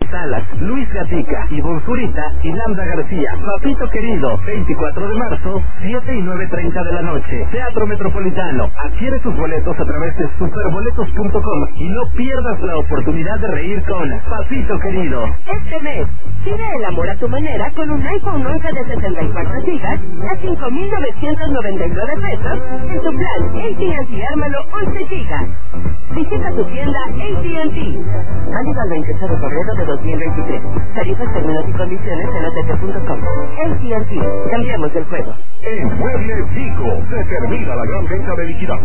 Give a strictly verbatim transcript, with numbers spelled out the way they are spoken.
Salas, Luis Gatica, Ivonne Zurita y Lambda García. Papito querido, veinticuatro de marzo, siete y nueve treinta de la noche. Teatro Metropolitano. Adquiere tus boletos a través de superboletos punto com y no pierdas la oportunidad de reír con Papito querido. Este mes, sigue el amor a tu manera con un iPhone once de sesenta y cuatro gigas a cinco mil novecientos noventa y nueve pesos en tu plan A T and T Ármalo once gigas. Visita tu tienda A T and T. Válido al veintiocho de febrero de dos mil veintitrés. Tarifas, términos y condiciones en O T T punto com. A T and T. Cambiamos el juego. En Muebles Vico se termina la gran venta de liquidación